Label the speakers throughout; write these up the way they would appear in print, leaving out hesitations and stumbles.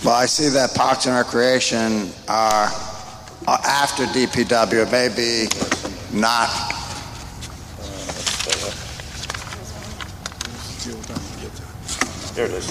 Speaker 1: Well, I see that Parks and Recreation are after DPW. It may be not.
Speaker 2: There it is.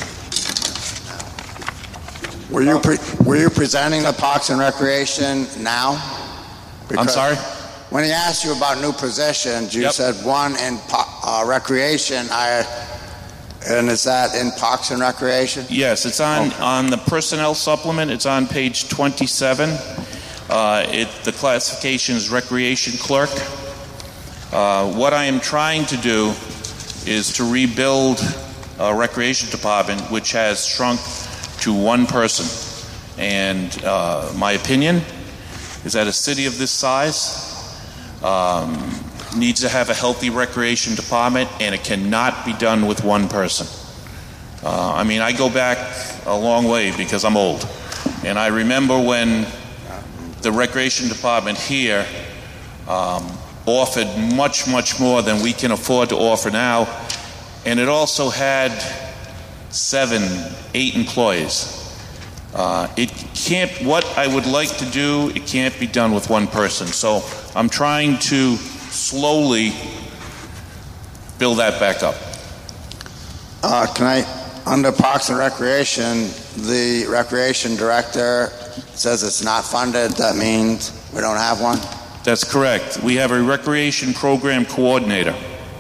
Speaker 1: Were you presenting the Parks and Recreation now?
Speaker 2: I'm sorry?
Speaker 1: When he asked you about new positions, you said one in Recreation. And is that in Parks and Recreation?
Speaker 2: Yes, it's on the personnel supplement. It's on page 27. The classification is recreation clerk. What I am trying to do is to rebuild a recreation department which has shrunk to one person. And my opinion is that a city of this size needs to have a healthy recreation department, and it cannot be done with one person. I go back a long way because I'm old. And I remember when the recreation department here offered much, much more than we can afford to offer now. And it also had 7, 8 employees. What I would like to do, it can't be done with one person. So I'm trying to slowly build that back up.
Speaker 1: Under Parks and Recreation, the recreation director says it's not funded. That means we don't have one?
Speaker 2: That's correct. We have a recreation program coordinator.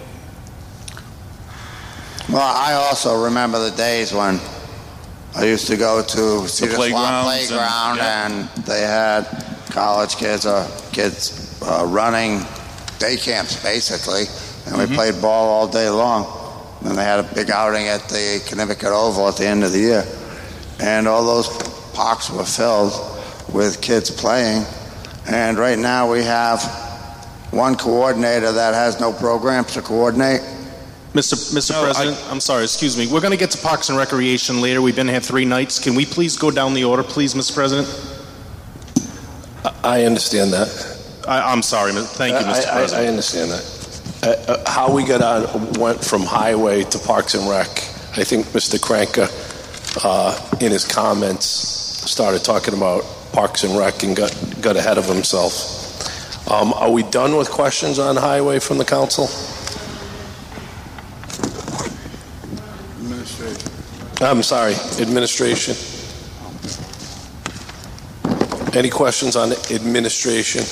Speaker 1: Well, I also remember the days when I used to go to Cedar Swamp Playground and they had college kids or kids running day camps, basically, and we played ball all day long. And they had a big outing at the Connecticut Oval at the end of the year. And all those parks were filled with kids playing. And right now we have one coordinator that has no programs to coordinate.
Speaker 3: Mr. President, I'm sorry, excuse me. We're going to get to Parks and Recreation later. We've been here 3 nights. Can we please go down the order, please, Mr. President?
Speaker 4: I understand that.
Speaker 3: I'm sorry. Thank you, Mr. President.
Speaker 4: I understand that. How we went from highway to Parks and Rec, I think Mr. Kranka, in his comments, started talking about Parks and Rec and got ahead of himself. Are we done with questions on highway from the council?
Speaker 1: Administration.
Speaker 4: I'm sorry, administration. Any questions on administration?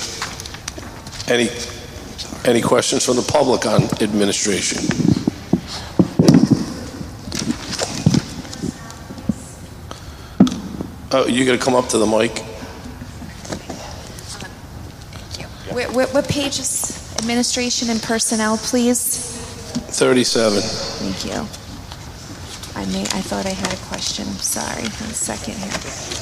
Speaker 4: Any questions from the public on administration? Oh, you got to come up to the mic.
Speaker 5: Thank you. What page is administration and personnel, please?
Speaker 4: 37.
Speaker 5: Thank you. I thought I had a question. I'm sorry. 1 second here.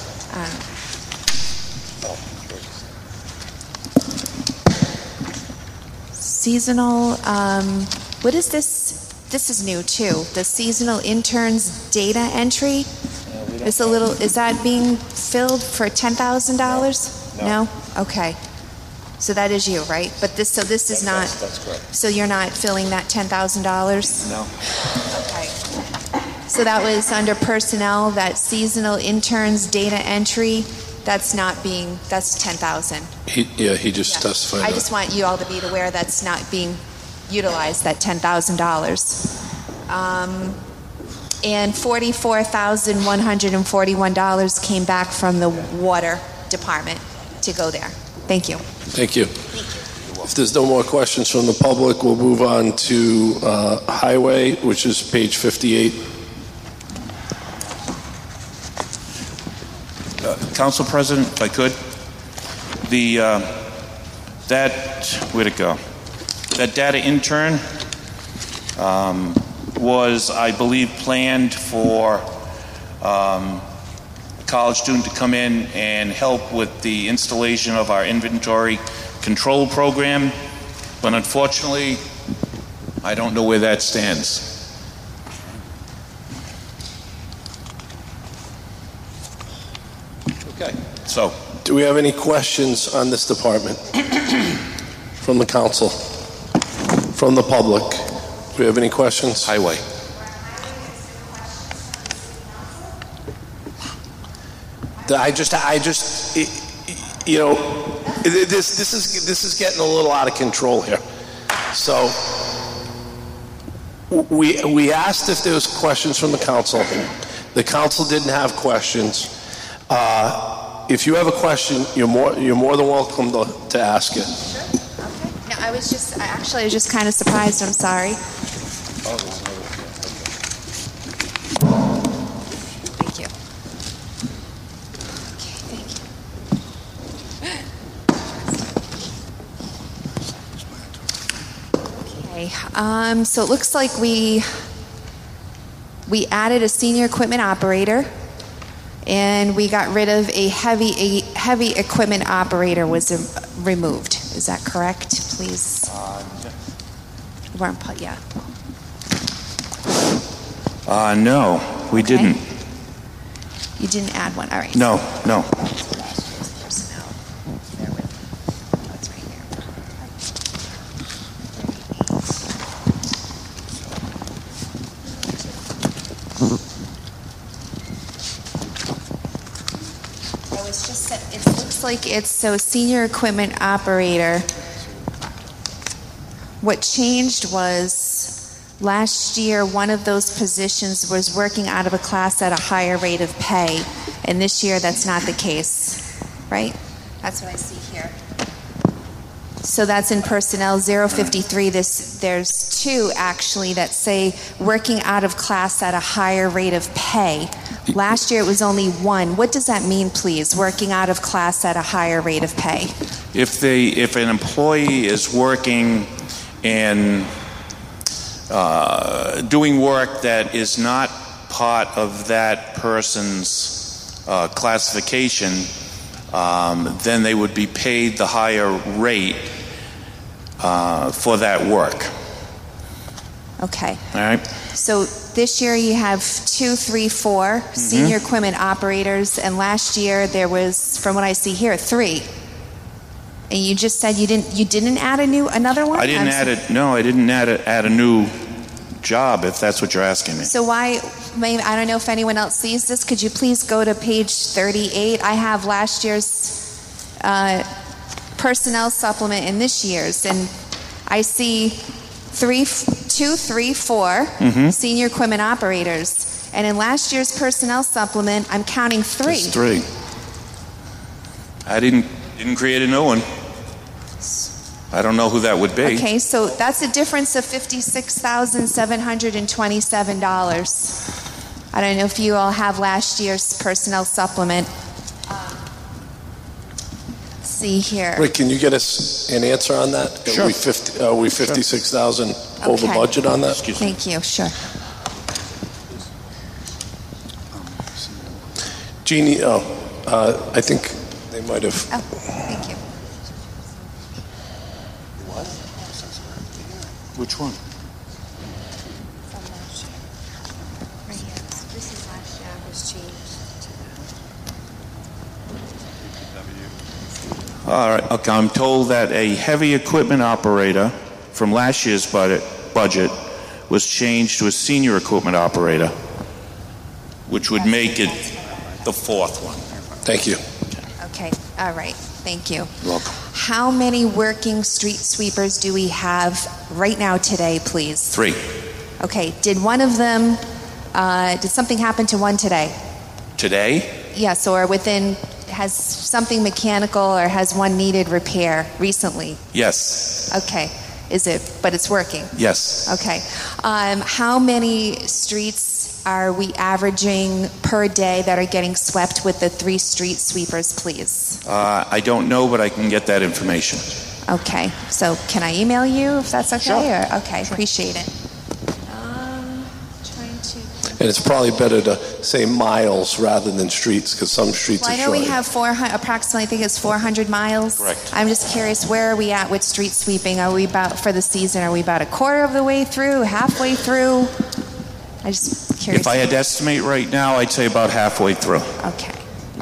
Speaker 5: Seasonal, what is this? This is new too. The seasonal interns data entry. Is that being filled for $10,000? No. Okay. So that is you, right? But this is not.
Speaker 4: That's correct.
Speaker 5: So you're not filling that $10,000?
Speaker 4: No.
Speaker 5: Okay. So that was under personnel. That seasonal interns data entry. That's $10,000.
Speaker 4: He just testified.
Speaker 5: I just want you all to be aware that's not being utilized, that $10,000. And $44,141 came back from the water department to go there. Thank you.
Speaker 4: Thank you. If there's no more questions from the public, we'll move on to highway, which is page 58.
Speaker 2: Council President, if I could, where'd it go? That data intern was, I believe, planned for a college student to come in and help with the installation of our inventory control program, but unfortunately, I don't know where that stands. Okay. So,
Speaker 4: do we have any questions on this department from the council, from the public? Do we have any questions?
Speaker 2: Highway.
Speaker 4: This is getting a little out of control here. So we asked if there was questions from the council. The council didn't have questions. If you have a question, you're more than welcome to ask it.
Speaker 5: Sure. Okay. No, I was just kind of surprised. I'm sorry. Thank you. Okay, thank you. Okay. So it looks like we added a senior equipment operator. And we got rid of a heavy equipment operator was removed. Is that correct, please? Yeah.
Speaker 2: No, we didn't.
Speaker 5: You didn't add one. All right.
Speaker 2: No.
Speaker 5: Personnel. Bear with me. That's right here. It looks like it's senior equipment operator. What changed was last year one of those positions was working out of a class at a higher rate of pay, and this year that's not the case, right? That's what I see here. So that's in personnel 053. There's two actually that say working out of class at a higher rate of pay. Last year it was only one. What does that mean, please? Working out of class at a higher rate of pay.
Speaker 2: If an employee is working and doing work that is not part of that person's classification, then they would be paid the higher rate for that work.
Speaker 5: Okay.
Speaker 2: All right.
Speaker 5: So this year you have 2, 3, 4 senior equipment operators, and last year there was, from what I see here, 3. And you just said you didn't add another one?
Speaker 2: I didn't add a new job, if that's what you're asking me.
Speaker 5: So why? I don't know if anyone else sees this. Could you please go to page 38? I have last year's personnel supplement and this year's, and I see 2, 3, 4 senior equipment operators, and in last year's personnel supplement, I'm counting 3.
Speaker 2: It's 3. I didn't create a new one. I don't know who that would be.
Speaker 5: Okay, so that's a difference of $56,727. I don't know if you all have last year's personnel supplement. Let's see here.
Speaker 4: Rick, can you get us an answer on that?
Speaker 2: Sure.
Speaker 4: Are we 56,000 over budget on that?
Speaker 5: Thank you. Sure.
Speaker 4: Jeannie, I think they might have.
Speaker 5: Oh, thank you.
Speaker 2: Which one?
Speaker 5: From last year. Right here. This is last year. It was changed.
Speaker 2: All right. Okay. I'm told that a heavy equipment operator from last year's budget was changed to a senior equipment operator, which would make it the 4th one.
Speaker 4: Thank you.
Speaker 5: Okay. All right. Thank you.
Speaker 2: You're welcome.
Speaker 5: How many working street sweepers do we have right now today, please?
Speaker 2: 3.
Speaker 5: Okay. Did one of them, did something happen to one today?
Speaker 2: Today?
Speaker 5: Yes, or has something mechanical or has one needed repair recently?
Speaker 2: Yes.
Speaker 5: Okay. But it's working?
Speaker 2: Yes.
Speaker 5: Okay. How many streets are we averaging per day that are getting swept with the 3 street sweepers, please?
Speaker 2: I don't know, but I can get that information.
Speaker 5: Okay. So can I email you if that's okay?
Speaker 2: Sure.
Speaker 5: Okay. Sure. Appreciate it.
Speaker 4: And it's probably better to say miles rather than streets, because some streets are short.
Speaker 5: I know we have approximately, I think it's 400 miles.
Speaker 2: Correct.
Speaker 5: I'm just curious, where are we at with street sweeping? Are we about, for the season, are we about a quarter of the way through, halfway through? I'm just curious.
Speaker 2: If I had to estimate right now, I'd say about halfway through.
Speaker 5: Okay.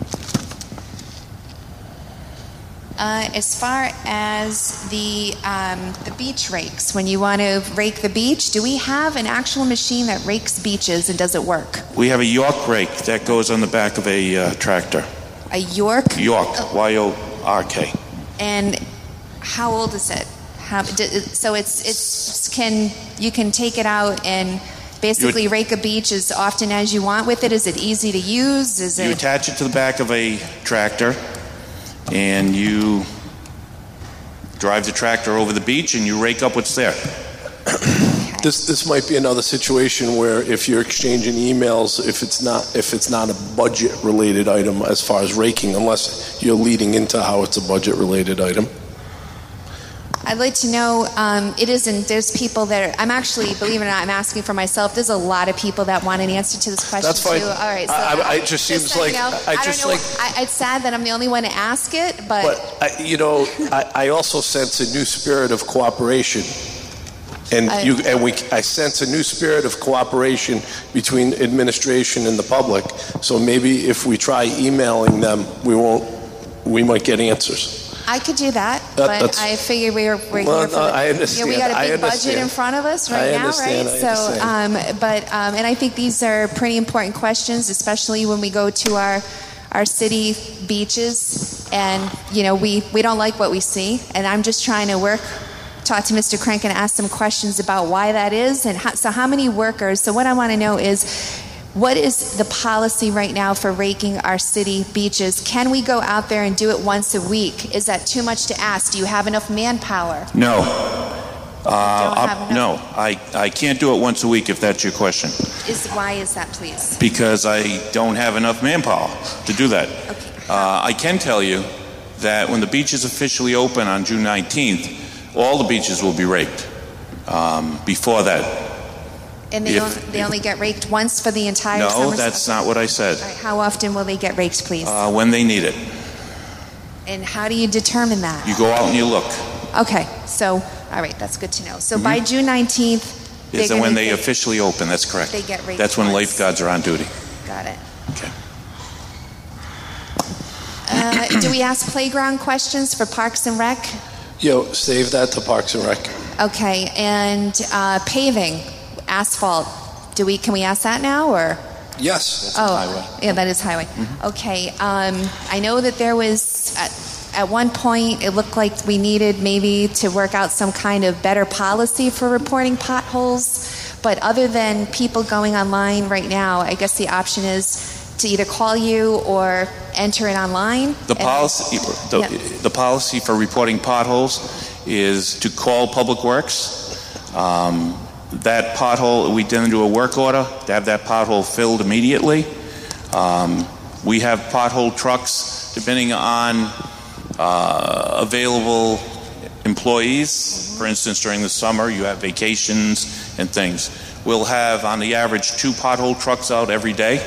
Speaker 5: As far as the beach rakes, when you want to rake the beach, do we have an actual machine that rakes beaches, and does it work?
Speaker 2: We have a York rake that goes on the back of a tractor.
Speaker 5: A York?
Speaker 2: York, Y-O-R-K.
Speaker 5: And how old is it? So you can take it out and basically rake a beach as often as you want with it. Is it easy to use?
Speaker 2: You attach it to the back of a tractor, and you drive the tractor over the beach, and you rake up what's there.
Speaker 4: This might be another situation where if you're exchanging emails, if it's not a budget related item as far as raking, unless you're leading into how it's a budget related item.
Speaker 5: I'd like to know, it isn't, there's people that I'm actually, believe it or not, I'm asking for myself. There's a lot of people that want an answer to this question.
Speaker 4: That's fine.
Speaker 5: Too. All right. So
Speaker 4: it just seems like,
Speaker 5: it's sad that I'm the only one to ask it, but
Speaker 4: I also sense a new spirit of cooperation. I sense a new spirit of cooperation between administration and the public. So maybe if we try emailing them, we might get answers.
Speaker 5: I could do that, but I figured we're here for
Speaker 4: I understand.
Speaker 5: We got a big budget in front of us right now, right? So, and I think these are pretty important questions, especially when we go to our city beaches, and we don't like what we see, and I'm just trying to talk to Mr. Crank and ask some questions about why that is, and how many workers. So what I want to know is, what is the policy right now for raking our city beaches? Can we go out there and do it once a week? Is that too much to ask? Do you have enough manpower?
Speaker 2: No. No, I can't do it once a week if that's your question.
Speaker 5: Why is that, please?
Speaker 2: Because I don't have enough manpower to do that.
Speaker 5: Okay.
Speaker 2: I can tell you that when the beaches officially open on June 19th, all the beaches will be raked. Before that.
Speaker 5: And they only get raked once for the entire summer?
Speaker 2: No, that's not what I said.
Speaker 5: All right, how often will they get raked, please?
Speaker 2: When they need it.
Speaker 5: And how do you determine that?
Speaker 2: You go out and you look.
Speaker 5: Okay, so, all right, that's good to know. So by June 19th...
Speaker 2: Is when they officially open, that's correct.
Speaker 5: They get raked
Speaker 2: That's when
Speaker 5: once.
Speaker 2: lifeguards are on duty.
Speaker 5: Got it.
Speaker 2: Okay.
Speaker 5: Do we ask playground questions for Parks and Rec?
Speaker 4: Save that to Parks and Rec.
Speaker 5: Okay, and paving, asphalt. Can we ask that now, or?
Speaker 4: Yes.
Speaker 2: Highway.
Speaker 5: Yeah, that is highway.
Speaker 2: Mm-hmm.
Speaker 5: Okay, I know that there was at one point it looked like we needed maybe to work out some kind of better policy for reporting potholes. But other than people going online right now, I guess the option is to either call you or enter it online.
Speaker 2: The policy for reporting potholes is to call Public Works. That pothole, we then do a work order to have that pothole filled immediately. We have pothole trucks, depending on available employees. For instance, during the summer, you have vacations and things. We'll have, on the average, 2 pothole trucks out every day.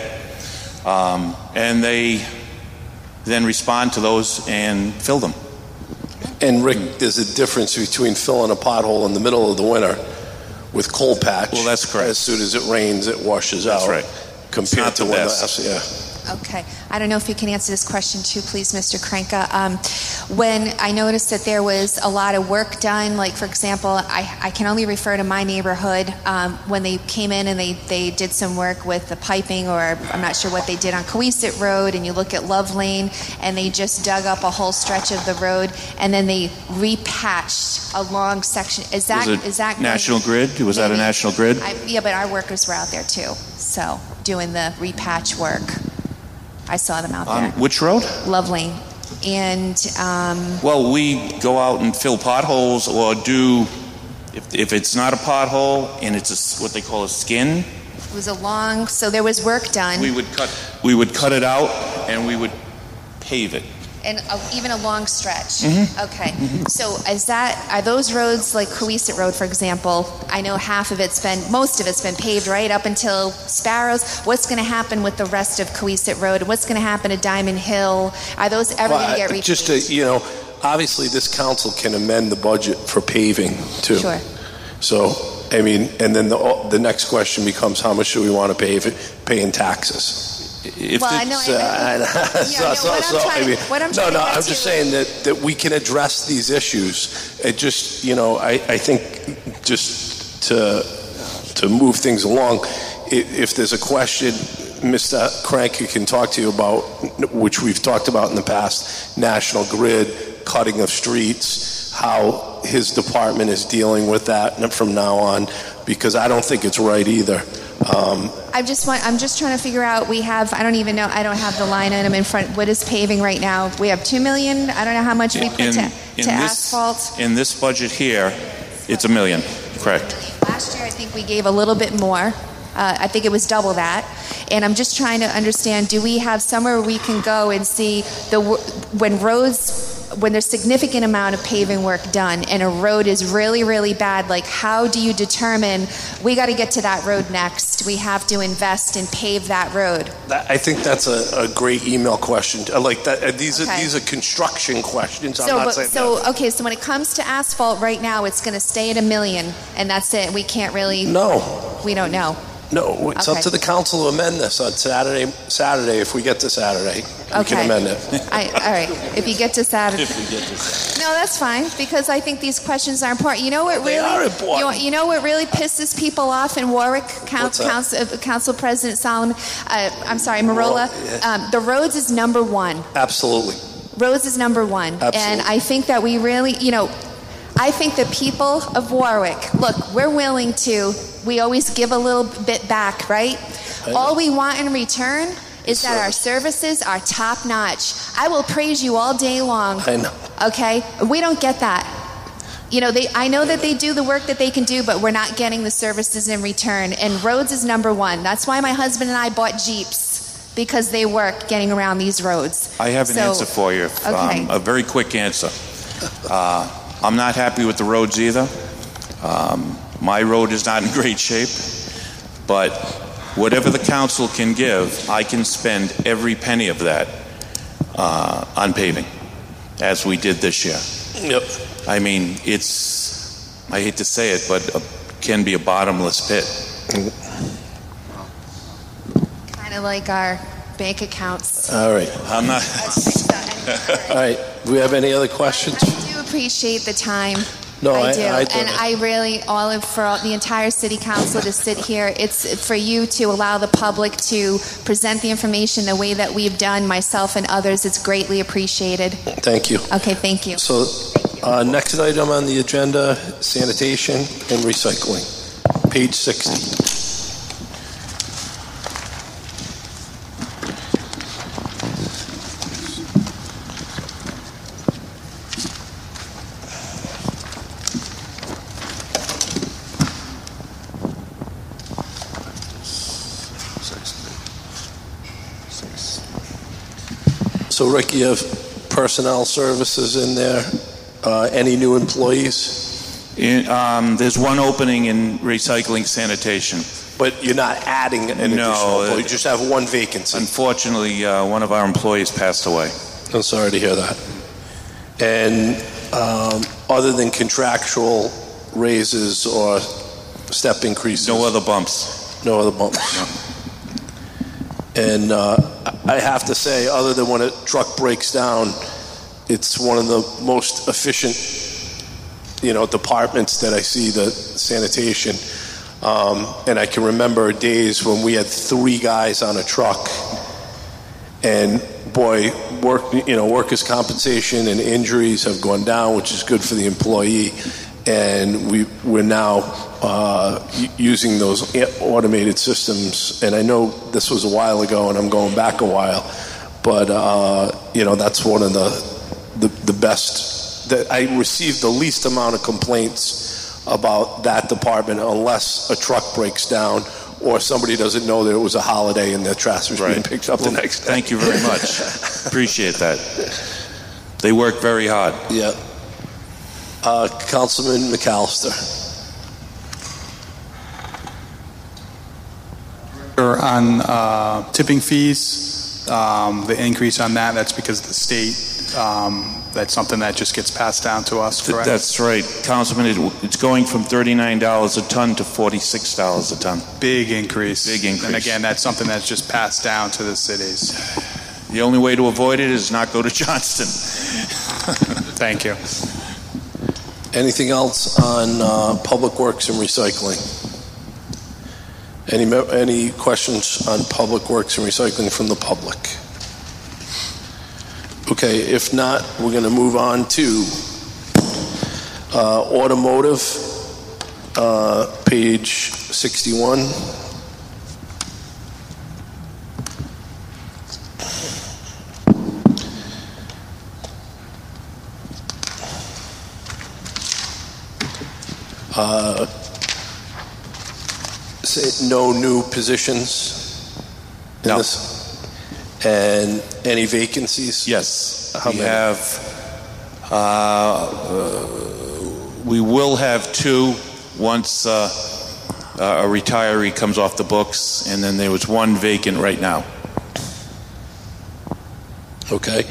Speaker 2: And they then respond to those and fill them.
Speaker 4: And Rick, there's a difference between filling a pothole in the middle of the winter with coal patch.
Speaker 2: Well, that's correct.
Speaker 4: As soon as it rains, it washes out.
Speaker 2: That's right.
Speaker 4: Compared to when
Speaker 5: Okay. I don't know if you can answer this question too, please, Mr. Kranka. When I noticed that there was a lot of work done, like, for example, I can only refer to my neighborhood, when they came in and they did some work with the piping, or I'm not sure what they did on Coesit Road, and you look at Love Lane, and they just dug up a whole stretch of the road, and then they repatched a long section. Is that
Speaker 2: National Grid? Was that a National Grid?
Speaker 5: Yeah, but our workers were out there too, so doing the repatch work. I saw them out there.
Speaker 2: On which road?
Speaker 5: Love Lane. And
Speaker 2: well, we go out and fill potholes, or do, if it's not a pothole and it's what they call a skin.
Speaker 5: It was so there was work done.
Speaker 2: We would cut it out and we would pave it.
Speaker 5: And even a long stretch.
Speaker 2: Mm-hmm.
Speaker 5: Okay. Mm-hmm. So are those roads like Coesit Road, for example? I know most of it's been paved right up until Sparrows. What's going to happen with the rest of Coesit Road? What's going to happen to Diamond Hill? Are those ever going to get repaved?
Speaker 4: Just obviously this council can amend the budget for paving too.
Speaker 5: Sure.
Speaker 4: So, I mean, and then the next question becomes, how much do we want to pay in taxes? I'm just saying that we can address these issues. It just, I think just to move things along, if there's a question, Mr. Cranky can talk to you about, which we've talked about in the past, National Grid, cutting of streets, how his department is dealing with that from now on, because I don't think it's right either.
Speaker 5: I'm just trying to figure out, I don't even know, I don't have the line item in front. What is paving right now? We have $2 million. I don't know how much we put to asphalt.
Speaker 2: In this budget here, it's $1 million, correct.
Speaker 5: Last year, I think we gave a little bit more. I think it was double that. And I'm just trying to understand, do we have somewhere we can go and see when there's significant amount of paving work done and a road is really, really bad, like how do you determine we got to get to that road next? We have to invest and pave that road.
Speaker 4: I think that's a great email question. Like that, these are construction questions.
Speaker 5: So when it comes to asphalt right now, it's going to stay at $1 million, and that's it. We can't really.
Speaker 4: No.
Speaker 5: We don't know.
Speaker 4: No, it's up to the council to amend this on Saturday, if we get to Saturday. We can amend it.
Speaker 5: All right, if you get to Saturday. No, that's fine, because I think these questions are important. You know what really?
Speaker 4: They are important.
Speaker 5: You know what really pisses people off in Warwick, Council President Solomon? Marola. The roads is number one.
Speaker 4: Absolutely.
Speaker 5: Roads is number one.
Speaker 4: Absolutely.
Speaker 5: And I think that we really, I think the people of Warwick, look, we're willing to, we always give a little bit back, right? All we want in return is that our services are top notch. I will praise you all day long.
Speaker 4: I know.
Speaker 5: Okay? We don't get that. I know that they do the work that they can do, but we're not getting the services in return. And roads is number one. That's why my husband and I bought Jeeps, because they work getting around these roads.
Speaker 2: I have an answer for you.
Speaker 5: Okay.
Speaker 2: A very quick answer. I'm not happy with the roads either. My road is not in great shape, but whatever the council can give, I can spend every penny of that on paving, as we did this year.
Speaker 4: Yep.
Speaker 2: I mean, I hate to say it, but it can be a bottomless pit.
Speaker 5: Kind of like our bank accounts.
Speaker 4: All right.
Speaker 2: I'm not.
Speaker 4: All right. Do we have any other questions?
Speaker 5: I do appreciate the time.
Speaker 4: No,
Speaker 5: I do.
Speaker 4: I do.
Speaker 5: And I really, for the entire city council to sit here, it's for you to allow the public to present the information the way that we've done, myself and others. It's greatly appreciated.
Speaker 4: Thank you.
Speaker 5: Okay, thank you.
Speaker 4: So, next item on the agenda, sanitation and recycling. Page 60. So, Rick, you have personnel services in there. Any new employees?
Speaker 2: There's one opening in recycling sanitation.
Speaker 4: But you're not adding an additional employee. You just have one vacancy.
Speaker 2: Unfortunately, one of our employees passed away.
Speaker 4: I'm sorry to hear that. And other than contractual raises or step increases?
Speaker 2: No other bumps.
Speaker 4: No other bumps.
Speaker 2: No.
Speaker 4: And I have to say, other than when a truck breaks down, it's one of the most efficient, departments that I see, the sanitation. And I can remember days when we had 3 guys on a truck, and boy, workers' compensation and injuries have gone down, which is good for the employee. And we're now using those automated systems. And I know this was a while ago, and I'm going back a while, but that's one of the best. That I received the least amount of complaints about that department, unless a truck breaks down or somebody doesn't know that it was a holiday and their trash was being picked up the next day.
Speaker 2: Thank you very much. Appreciate that. They work very hard.
Speaker 4: Yeah. Councilman McAllister.
Speaker 6: On tipping fees, the increase on that's because of the state. That's something that just gets passed down to us, correct?
Speaker 2: That's right. Councilman, it's going from $39 a ton to $46 a ton.
Speaker 6: Big increase.
Speaker 2: Big increase.
Speaker 6: And again, that's something that's just passed down to the cities.
Speaker 2: The only way to avoid it is not go to Johnston.
Speaker 6: Thank you.
Speaker 4: Anything else on public works and recycling? Any questions on Public Works and Recycling from the public? Okay, if not, we're going to move on to Automotive, page 61. Say no new positions in
Speaker 2: No.
Speaker 4: this? And any vacancies?
Speaker 2: Yes,
Speaker 4: How
Speaker 2: we
Speaker 4: many?
Speaker 2: have. We will have two once a retiree comes off the books, and then there was one vacant right now.
Speaker 4: Okay.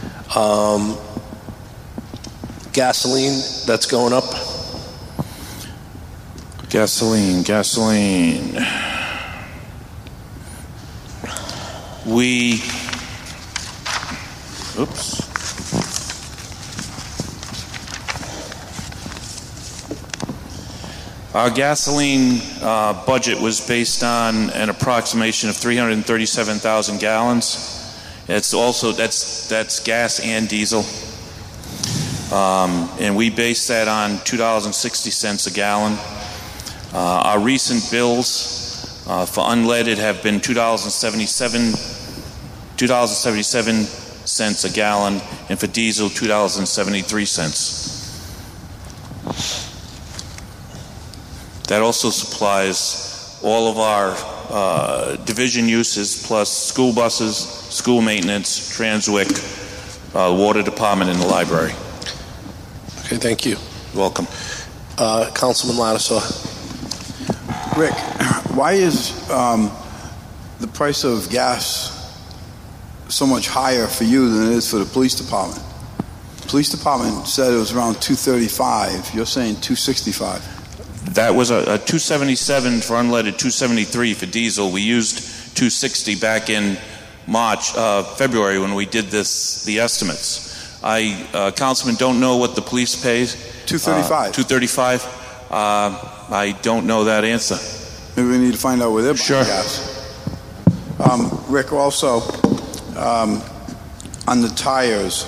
Speaker 4: Gasoline, that's going up?
Speaker 2: Gasoline. Oops. Our gasoline budget was based on an approximation of 337,000 gallons. It's also that's gas and diesel, and we base that on $2.60 a gallon. Our recent bills for unleaded have been $2.77 a gallon, and for diesel $2.73. That also supplies all of our division uses, plus school buses, school maintenance, Transwick, the water department, and the library.
Speaker 4: Okay, thank you.
Speaker 2: You're welcome.
Speaker 4: Councilman Lattisaw.
Speaker 7: Rick, why is the price of gas so much higher for you than it is for the police department? Police department said it was around $2.35. You're saying $2.65.
Speaker 2: That was a $2.77 for unleaded, $2.73 for diesel. We used $2.60 back in February when we did the estimates. Councilman, don't know what the police pays.
Speaker 7: $2.35.
Speaker 2: $2.35. I don't know that answer.
Speaker 7: Maybe we need to find out where they're buying
Speaker 2: Sure.
Speaker 7: gas. Rick, also, on the tires,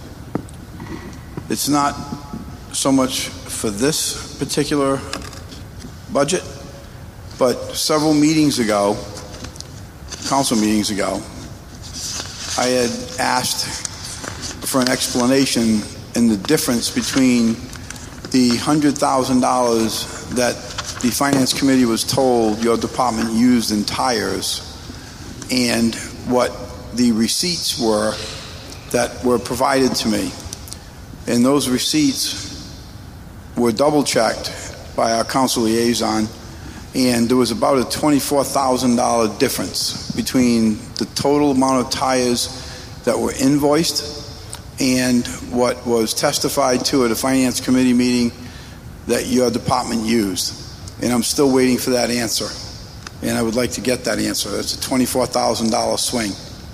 Speaker 7: it's not so much for this particular budget, but several meetings ago, council meetings ago, I had asked for an explanation in the difference between the $100,000 that the Finance Committee was told your department used in tires and what the receipts were that were provided to me. And those receipts were double-checked by our council liaison, and there was about a $24,000 difference between the total amount of tires that were invoiced and what was testified to at a Finance Committee meeting that your department used. And I'm still waiting for that answer, and I would like to get that answer. It's a $24,000 swing.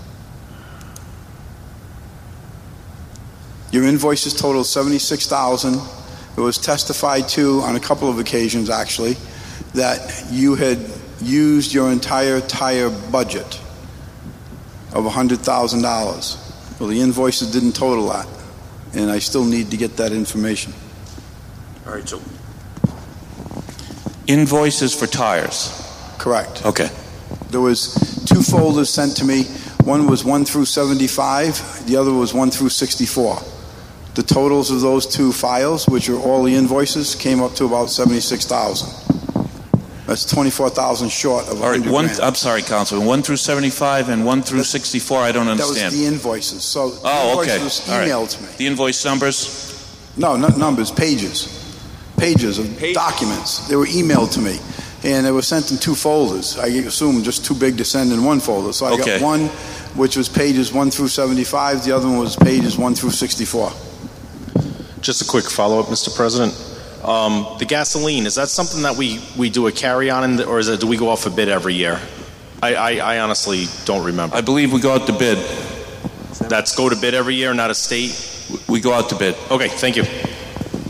Speaker 7: Your invoices total $76,000. It was testified to on a couple of occasions, actually, that you had used your entire tire budget of $100,000. Well, the invoices didn't total that, and I still need to get that information.
Speaker 2: All right, so invoices for tires.
Speaker 7: Correct.
Speaker 2: Okay.
Speaker 7: There was two folders sent to me. One was 1 through 75. The other was 1 through 64. The totals of those two files, which are all the invoices, came up to about $76,000. That's $24,000 short of $100,000.
Speaker 2: All right, I'm sorry, Councilman. 1 through 75 and 1 through 64. I don't understand.
Speaker 7: That was the invoices. So the
Speaker 2: okay.
Speaker 7: invoice was
Speaker 2: All right.
Speaker 7: emailed to me.
Speaker 2: The invoice numbers?
Speaker 7: No, not numbers, pages. Pages of documents. They were emailed to me, and they were sent in two folders. I assume just too big to send in one folder. So I got one, which was pages 1 through 75. The other one was pages 1 through 64.
Speaker 3: Just a quick follow-up, Mr. President. The gasoline, is that something that we do a carry-on, or do we go out for bid every year? I honestly don't remember.
Speaker 2: I believe we go out to bid.
Speaker 3: That's go to bid every year, not a state?
Speaker 2: We go out to bid.
Speaker 3: Okay, thank you.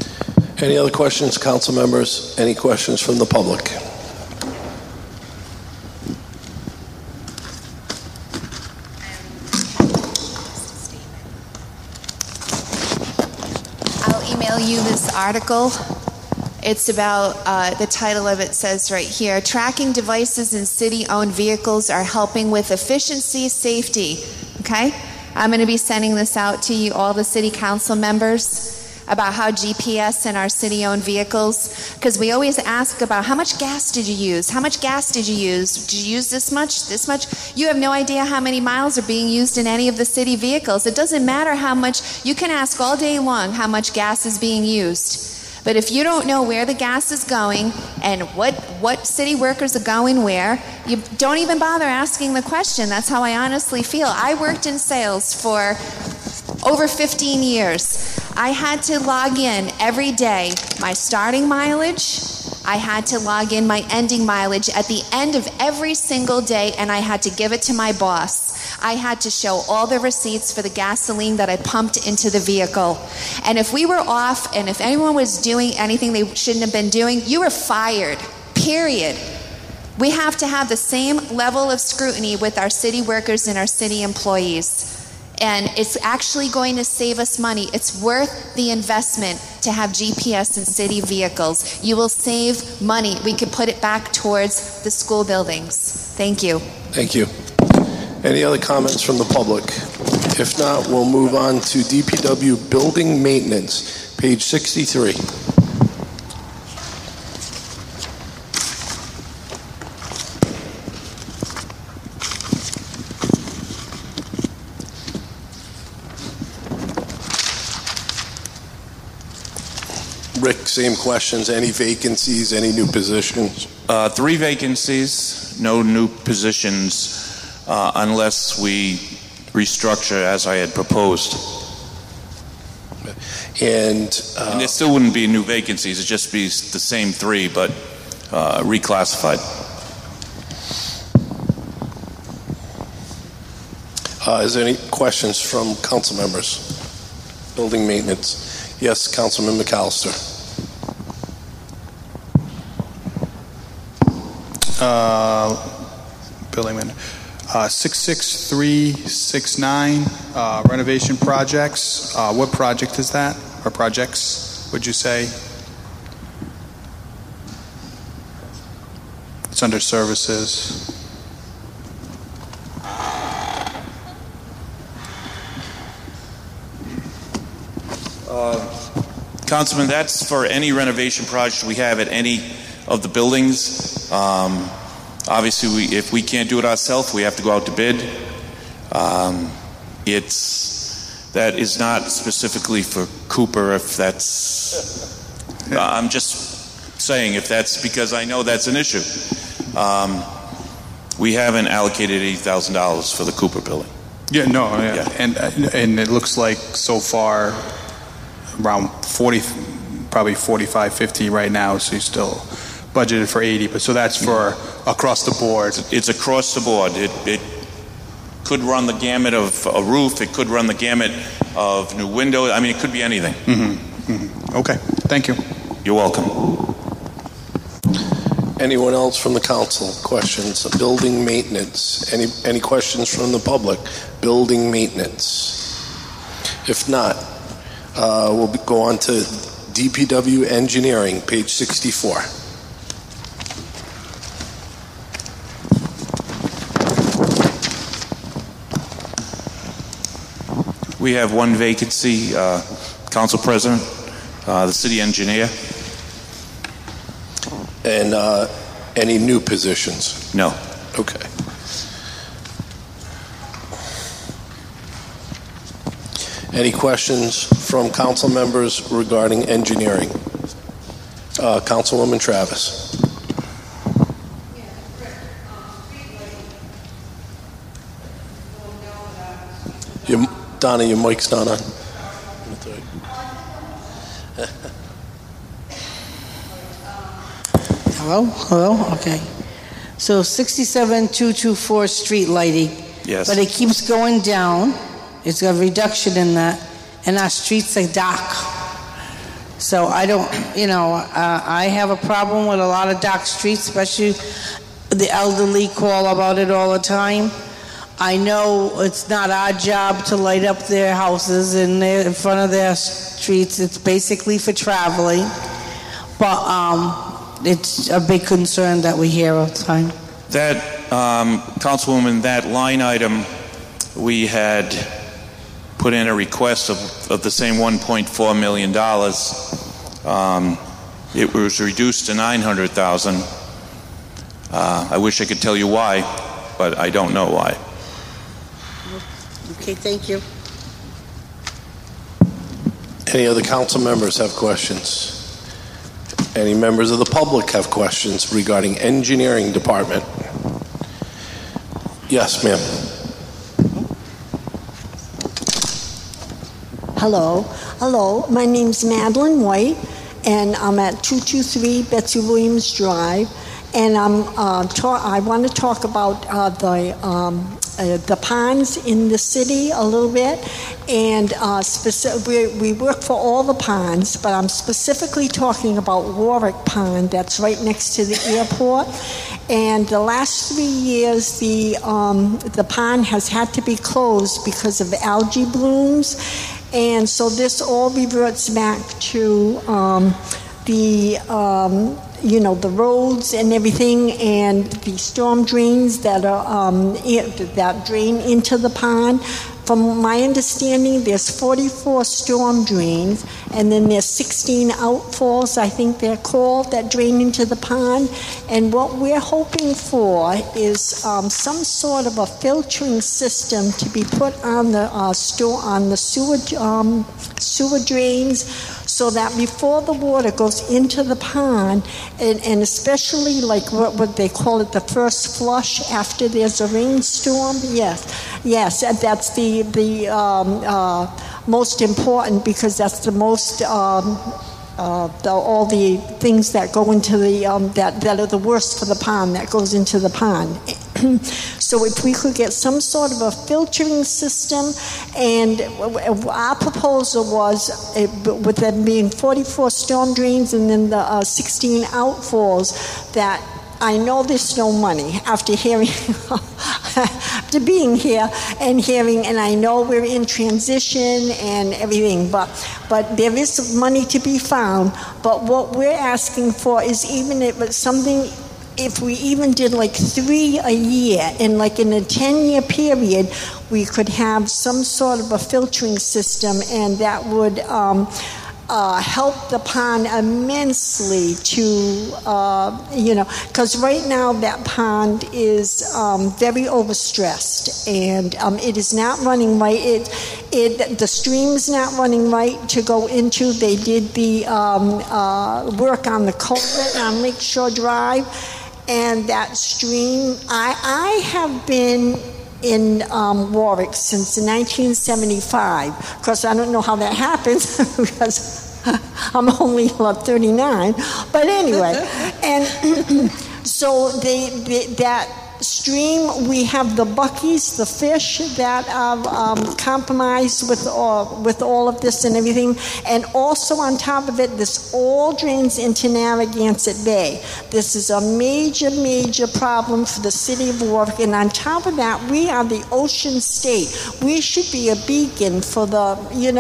Speaker 4: Any other questions, council members? Any questions from the public?
Speaker 5: email you this article. It's about, the title of it says right here, tracking devices in city-owned vehicles are helping with efficiency, safety. Okay? I'm going to be sending this out to you, all the city council members, about how GPS in our city-owned vehicles, because we always ask about how much gas did you use? How much gas did you use? Did you use this much? This much? You have no idea how many miles are being used in any of the city vehicles. It doesn't matter how much, you can ask all day long how much gas is being used. But if you don't know where the gas is going and what city workers are going where, you don't even bother asking the question. That's how I honestly feel. I worked in sales for over 15 years. I had to log in every day my starting mileage. I had to log in my ending mileage at the end of every single day, and I had to give it to my boss. I had to show all the receipts for the gasoline that I pumped into the vehicle. And if we were off, and if anyone was doing anything they shouldn't have been doing, you were fired, period. We have to have the same level of scrutiny with our city workers and our city employees. And it's actually going to save us money. It's worth the investment to have GPS in city vehicles. You will save money. We could put it back towards the school buildings. Thank you.
Speaker 4: Thank you. Any other comments from the public? If not, we'll move on to DPW building maintenance, page 63. Rick, same questions. Any vacancies, any new positions?
Speaker 2: 3 vacancies, no new positions, unless we restructure as I had proposed.
Speaker 4: And
Speaker 2: there still wouldn't be new vacancies. It'd just be the same 3, but reclassified.
Speaker 4: Is there any questions from council members? Building maintenance. Yes, Councilman McAllister.
Speaker 6: Building maintenance. 66369, renovation projects. What project is that? Or projects, would you say? It's under services.
Speaker 2: Councilman, that's for any renovation project we have at any of the buildings. Obviously, if we can't do it ourselves, we have to go out to bid. That is not specifically for Cooper. If that's, I'm just saying if that's because I know that's an issue. We haven't allocated $80,000 for the Cooper building.
Speaker 6: Yeah, no, yeah. And it looks like so far around 40, probably 45, 50 right now. So you still budgeted for 80, but so that's for across the board.
Speaker 2: It's across the board. It could run the gamut of a roof. It could run the gamut of new windows. I mean, it could be anything.
Speaker 6: Mm-hmm. Mm-hmm. Okay, thank you.
Speaker 2: You're welcome.
Speaker 4: Anyone else from the council? Questions? Building maintenance. Any questions from the public? Building maintenance. If not, we'll go on to DPW engineering, page 64.
Speaker 2: We have 1 vacancy, Council President, the city engineer.
Speaker 4: And any new positions?
Speaker 2: No.
Speaker 4: Okay. Any questions from council members regarding engineering? Councilwoman Travis. Donna, your mic's not on.
Speaker 8: Hello? Okay. So 67224 street lighting.
Speaker 2: Yes.
Speaker 8: But it keeps going down. It's a reduction in that. And our streets are dark. So I don't, I have a problem with a lot of dark streets, especially the elderly call about it all the time. I know it's not our job to light up their houses in front of their streets. It's basically for traveling. But it's a big concern that we hear all the time.
Speaker 2: That, Councilwoman, that line item, we had put in a request of the same $1.4 million. It was reduced to $900,000. I wish I could tell you why, but I don't know why.
Speaker 8: Okay, thank you.
Speaker 4: Any other council members have questions? Any members of the public have questions regarding engineering department? Yes, ma'am.
Speaker 9: Hello. My name's Madeline White, and I'm at 223 Betsy Williams Drive, and I want to talk about the ponds in the city a little bit, and we work for all the ponds, but I'm specifically talking about Warwick Pond that's right next to the airport. And the last 3 years, the pond has had to be closed because of algae blooms, and so this all reverts back to the roads and everything, and the storm drains that drain into the pond. From my understanding, there's 44 storm drains, and then there's 16 outfalls, I think they're called, that drain into the pond. And what we're hoping for is some sort of a filtering system to be put on the sewer drains, so that before the water goes into the pond, and especially like what they call it, the first flush after there's a rainstorm. Yes, that's the most important, because that's the most all the things that go into the that are the worst for the pond, that goes into the pond. So if we could get some sort of a filtering system, and our proposal was, with them being 44 storm drains and then the 16 outfalls, that I know there's no money after hearing, after being here and hearing, and I know we're in transition and everything, but there is money to be found. But what we're asking for is, even if it's something, if we even did like 3 a year, and like in a 10-year period, we could have some sort of a filtering system, and that would help the pond immensely to, because right now that pond is very overstressed, and it is not running right. The stream's not running right to go into. They did the work on the culvert on Lakeshore Drive, and that stream, I have been in Warwick since 1975. Of course, I don't know how that happens because I'm only 39. But anyway, and so that stream, we have the buckies, the fish that are compromised with all of this and everything. And also on top of it, this all drains into Narragansett Bay. This is a major, major problem for the city of Warwick. And on top of that, we are the ocean state. We should be a beacon for the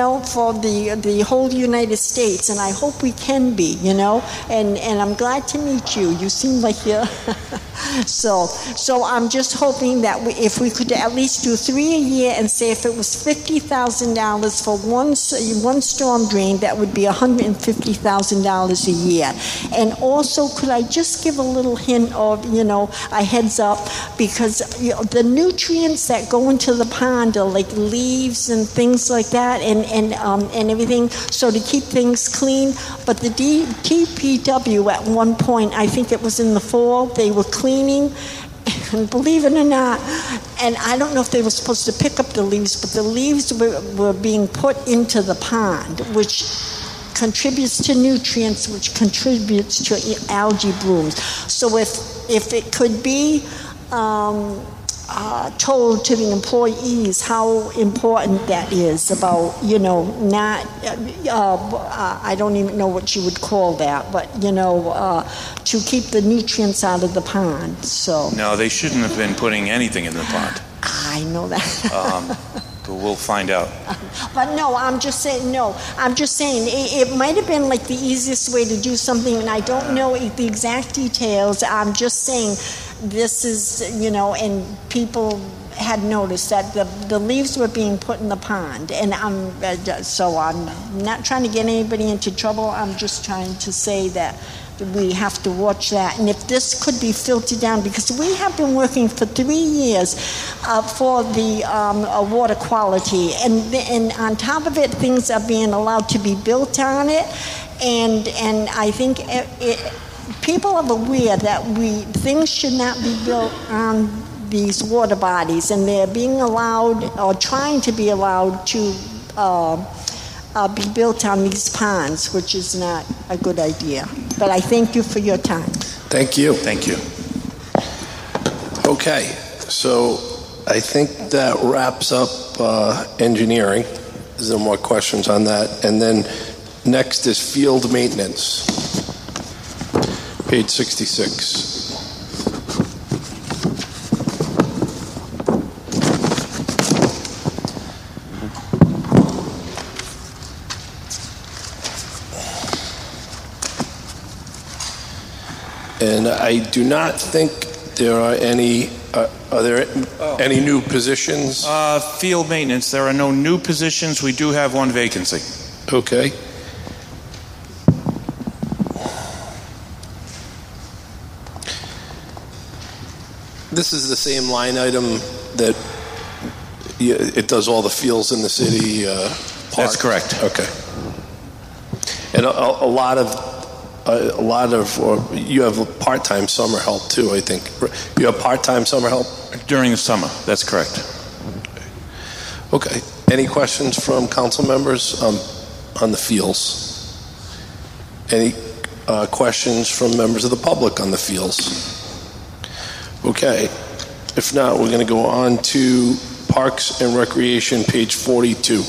Speaker 9: whole United States. And I hope we can be, and I'm glad to meet you. You seem like you're so I'm just hoping that if we could at least do 3 a year, and say if it was $50,000 for one storm drain, that would be $150,000 a year. And also, could I just give a little hint of, a heads up, because the nutrients that go into the pond are like leaves and things like that, and everything, so to keep things clean. But the DPW at one point, I think it was in the fall, they were cleaning. And believe it or not, and I don't know if they were supposed to pick up the leaves, but the leaves were being put into the pond, which contributes to nutrients, which contributes to algae blooms. So if it could be told to the employees how important that is about, not, I don't even know what you would call that, but, to keep the nutrients out of the pond, so.
Speaker 2: No, they shouldn't have been putting anything in the pond.
Speaker 9: I know that.
Speaker 2: But we'll find out.
Speaker 9: But no, I'm just saying, it might have been like the easiest way to do something, and I don't know the exact details. I'm just saying this is, and people had noticed that the leaves were being put in the pond, and I'm not trying to get anybody into trouble. I'm just trying to say that we have to watch that, and if this could be filtered down, because we have been working for 3 years for the water quality, and on top of it, things are being allowed to be built on it, and I think people are aware that things should not be built on these water bodies, and they're being allowed or trying to be allowed to be built on these ponds, which is not a good idea. But I thank you for your time.
Speaker 4: Thank you.
Speaker 2: Thank you.
Speaker 4: Okay, so I think that wraps up engineering. Is there more questions on that? And then next is field maintenance, page 66. And I do not think there are any, are there any new positions?
Speaker 2: Field maintenance, there are no new positions. We do have one vacancy.
Speaker 4: Okay. This is the same line item that it does all the fields in the city park?
Speaker 2: That's correct.
Speaker 4: Okay. And a lot of, or you have part-time summer help too, I think. You have part-time summer help?
Speaker 2: During the summer, that's correct.
Speaker 4: Okay. Any questions from council members on the fields? Any questions from members of the public on the fields? Okay. If not, we're going to go on to Parks and Recreation, page 42.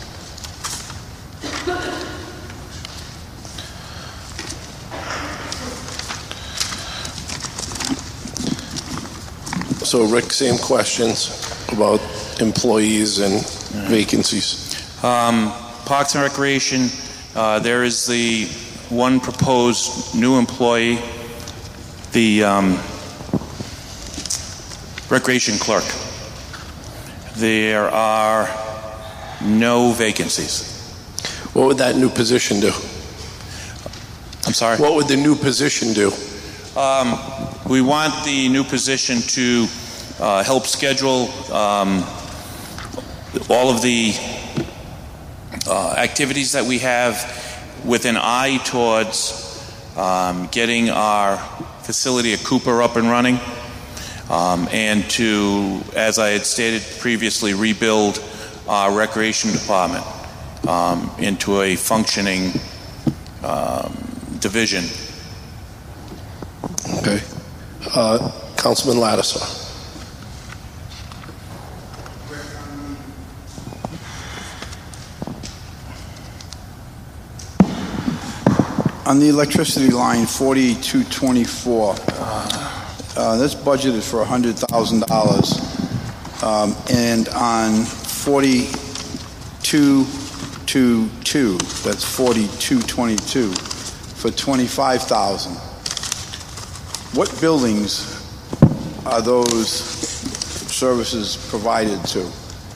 Speaker 4: So, Rick, same questions about employees and vacancies.
Speaker 2: Parks and Recreation, there is the one proposed new employee, the recreation clerk. There are no vacancies.
Speaker 4: What would that new position do?
Speaker 2: I'm sorry?
Speaker 4: What would the new position do?
Speaker 2: We want the new position to help schedule all of the activities that we have with an eye towards getting our facility at Cooper up and running, and to, as I had stated previously, rebuild our recreation department into a functioning division.
Speaker 4: Okay. Councilman Lattisaw.
Speaker 7: On the electricity line 4224, that's budgeted for $100,000, and on 4222, that's 4222 for $25,000. What buildings are those services provided to?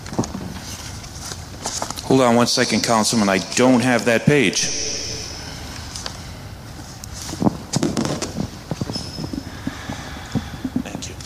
Speaker 2: Hold on one second, Councilman. I don't have that page. Thank you.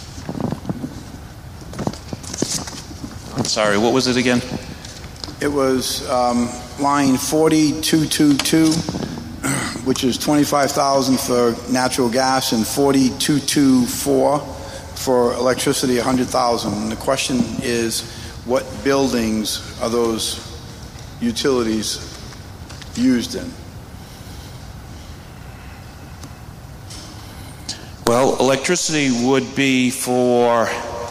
Speaker 2: I'm sorry, what was it again?
Speaker 7: It was line 4222, which is $25,000 for natural gas, and 4224 for electricity, $100,000. And the question is, what buildings are those utilities used in?
Speaker 2: Well, electricity would be for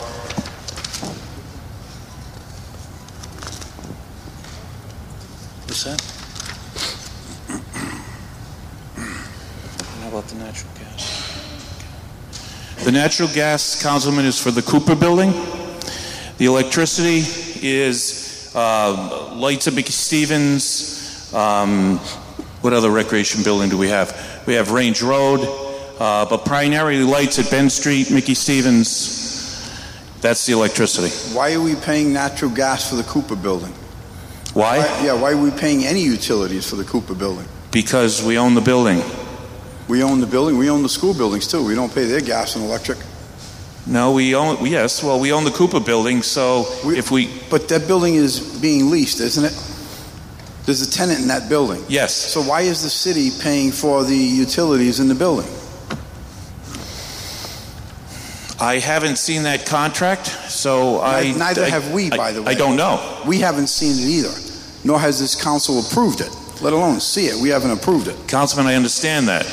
Speaker 2: what's that? How about the natural gas? The natural gas, Councilman, is for the Cooper building. The electricity is lights at Mickey Stevens. What other recreation building do we have? We have Range Road, but primarily lights at Ben Street, Mickey Stevens. That's the electricity.
Speaker 7: Why are we paying natural gas for the Cooper building?
Speaker 2: Why?
Speaker 7: Why are we paying any utilities for the Cooper building?
Speaker 2: Because we own the building.
Speaker 7: We own the building. We own the school buildings too. We don't pay their gas and electric.
Speaker 2: No, we own. Yes, well, we own the Cooper building. So
Speaker 7: but that building is being leased, isn't it? There's a tenant in that building.
Speaker 2: Yes.
Speaker 7: So why is the city paying for the utilities in the building?
Speaker 2: I haven't seen that contract, so
Speaker 7: neither have we, by the way.
Speaker 2: I don't know.
Speaker 7: We haven't seen it either, nor has this council approved it, let alone see it. We haven't approved it.
Speaker 2: Councilman, I understand that.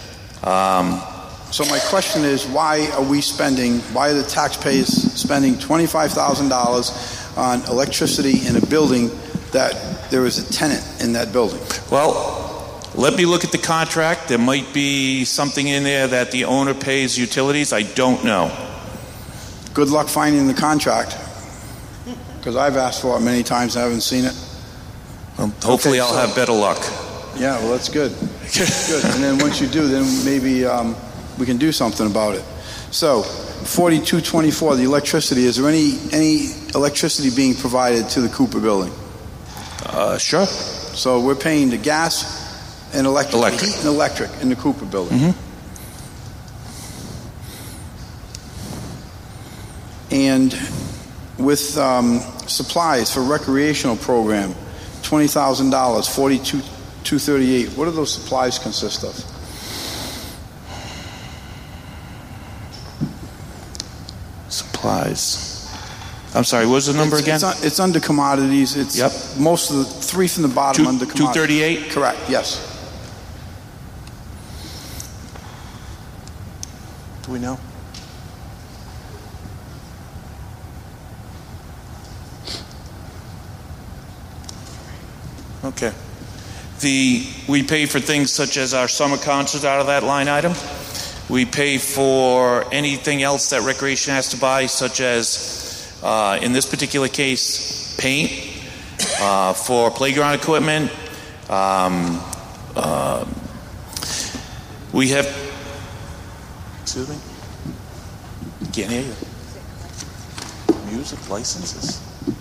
Speaker 7: So my question is, why are the taxpayers spending $25,000 on electricity in a building that there is a tenant in that building?
Speaker 2: Well, let me look at the contract. There might be something in there that the owner pays utilities. I don't know.
Speaker 7: Good luck finding the contract, because I've asked for it many times and I haven't seen it.
Speaker 2: Well, hopefully I'll have better luck.
Speaker 7: Yeah, well, that's good. That's good. And then once you do, then maybe we can do something about it. So, 4224, the electricity. Is there any electricity being provided to the Cooper building?
Speaker 2: Sure.
Speaker 7: So we're paying the gas and electric. Heat and electric in the Cooper building.
Speaker 2: Mm-hmm.
Speaker 7: And with supplies for recreational program, $20,000, 42,238. What do those supplies consist of?
Speaker 2: Supplies. I'm sorry, what was the number again?
Speaker 7: It's under commodities. It's most of the three from the bottom under commodities.
Speaker 2: 238?
Speaker 7: Correct, yes.
Speaker 2: Do we know? Okay. We pay for things such as our summer concerts out of that line item. We pay for anything else that recreation has to buy, such as, in this particular case, paint, for playground equipment. We have... Excuse me? Can't hear you. Music licenses?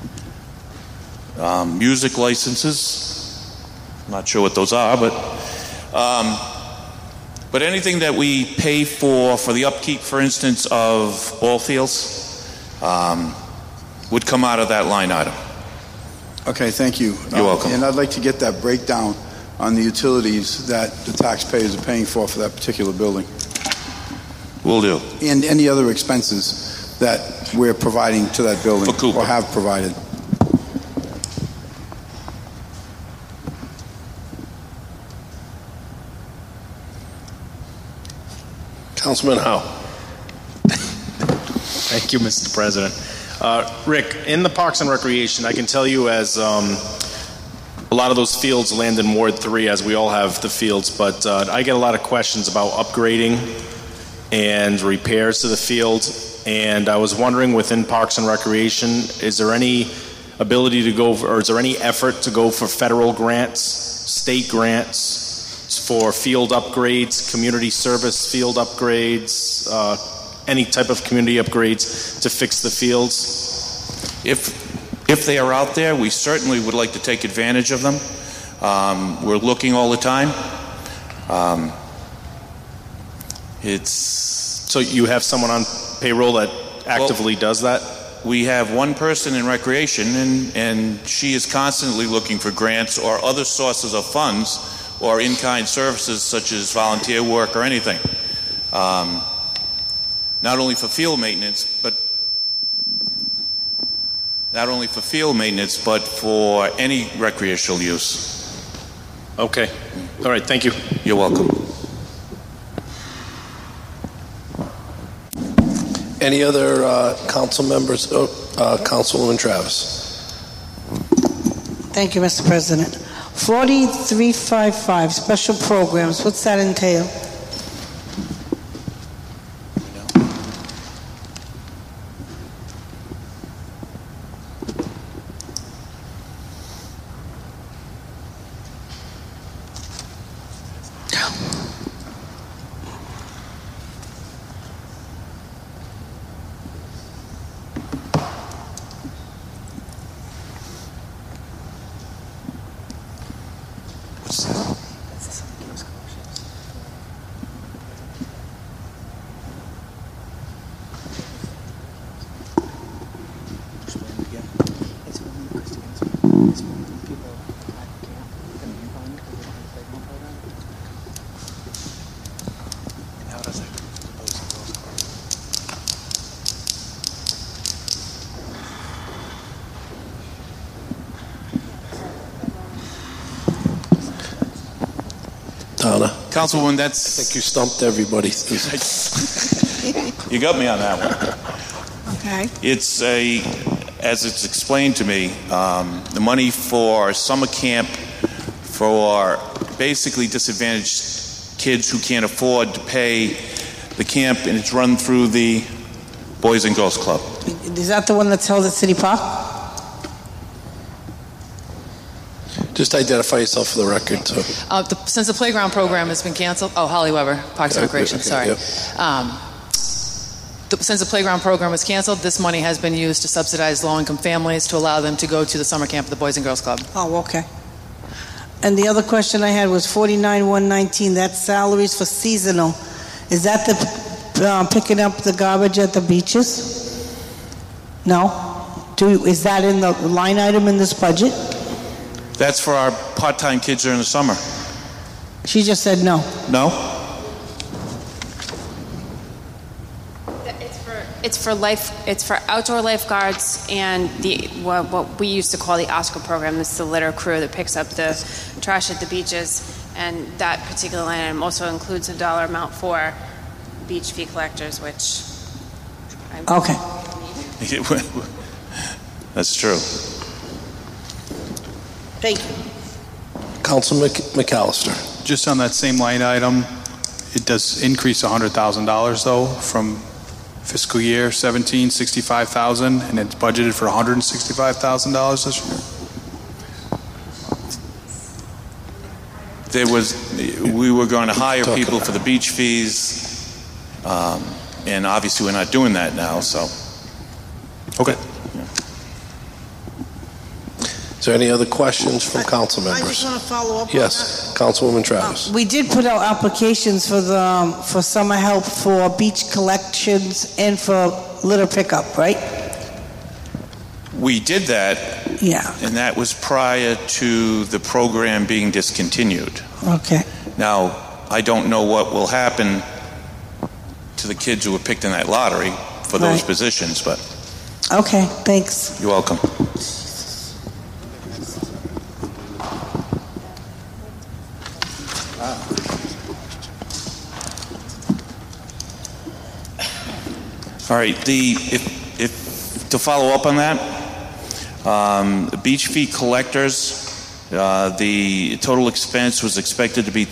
Speaker 2: Music licenses. I'm not sure what those are, but anything that we pay for the upkeep, for instance, of ball fields, would come out of that line item.
Speaker 7: Okay, thank you.
Speaker 2: You're welcome.
Speaker 7: And I'd like to get that breakdown on the utilities that the taxpayers are paying for that particular building.
Speaker 2: Will do.
Speaker 7: And any other expenses that we're providing to that building
Speaker 2: for Cooper.
Speaker 7: Or have provided.
Speaker 4: Councilman Howe.
Speaker 3: Thank you, Mr. President. Rick, in the Parks and Recreation, I can tell you as a lot of those fields land in Ward 3, as we all have the fields, but I get a lot of questions about upgrading and repairs to the field. And I was wondering, within Parks and Recreation, is there any ability to go, or is there any effort to go for federal grants, state grants, for field upgrades, community service field upgrades, any type of community upgrades to fix the fields?
Speaker 2: If they are out there, we certainly would like to take advantage of them. We're looking all the time.
Speaker 3: So you have someone on payroll that actively does that?
Speaker 2: We have one person in recreation, and she is constantly looking for grants or other sources of funds or in-kind services such as volunteer work or anything. Not only for field maintenance, but for any recreational use.
Speaker 3: Okay. All right. Thank you.
Speaker 2: You're welcome.
Speaker 4: Any other council members? Councilwoman Travis.
Speaker 8: Thank you, Mr. President. 4355, special programs. What's that entail?
Speaker 4: Donna.
Speaker 2: Councilwoman,
Speaker 4: I think you stumped everybody.
Speaker 2: You got me on that one.
Speaker 8: Okay.
Speaker 2: It's as it's explained to me, the money for summer camp for basically disadvantaged kids who can't afford to pay the camp, and it's run through the Boys and Girls Club.
Speaker 8: Is that the one that's held at City Park?
Speaker 4: Just identify yourself for the record. So.
Speaker 10: Since the playground program has been canceled, Holly Weber, Parks and Recreation, sorry.
Speaker 4: Yep.
Speaker 10: Since the playground program was canceled, this money has been used to subsidize low-income families to allow them to go to the summer camp at the Boys and Girls Club.
Speaker 8: Oh, okay. And the other question I had was 49,119. That's salaries for seasonal. Is that the picking up the garbage at the beaches? No. Is that in the line item in this budget?
Speaker 2: That's for our part-time kids during the summer.
Speaker 8: She just said no.
Speaker 2: No?
Speaker 11: It's for outdoor lifeguards and what we used to call the Oscar program. This is the litter crew that picks up the trash at the beaches, and that particular line item also includes a dollar amount for beach fee collectors, which
Speaker 8: okay.
Speaker 2: That's true.
Speaker 8: Thank you.
Speaker 4: Councilman McAllister.
Speaker 6: Just on that same line item, it does increase $100,000 though from fiscal year 17, $65,000, and it's budgeted for $165,000 this
Speaker 2: year. We were going to hire people for the beach fees, and obviously we're not doing that now. So,
Speaker 4: okay. Is there any other questions from council members?
Speaker 8: I just want to follow up.
Speaker 4: Yes, Councilwoman Travis.
Speaker 8: We did put out applications for summer help for beach collections and for litter pickup, right?
Speaker 2: We did that.
Speaker 8: Yeah.
Speaker 2: And that was prior to the program being discontinued.
Speaker 8: Okay.
Speaker 2: Now, I don't know what will happen to the kids who were picked in that lottery for those positions, but.
Speaker 8: Okay, thanks.
Speaker 2: You're welcome. All right. If to follow up on that, the beach fee collectors, the total expense was expected to be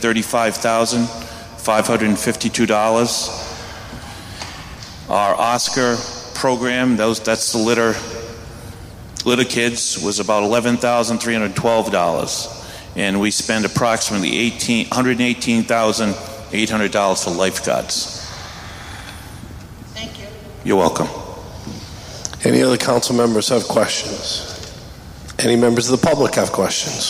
Speaker 2: $35,552. Our Oscar program, that's the litter kids, was about $11,312, and we spend approximately $118,800 for lifeguards. You're welcome.
Speaker 4: Any other council members have questions? Any members of the public have questions?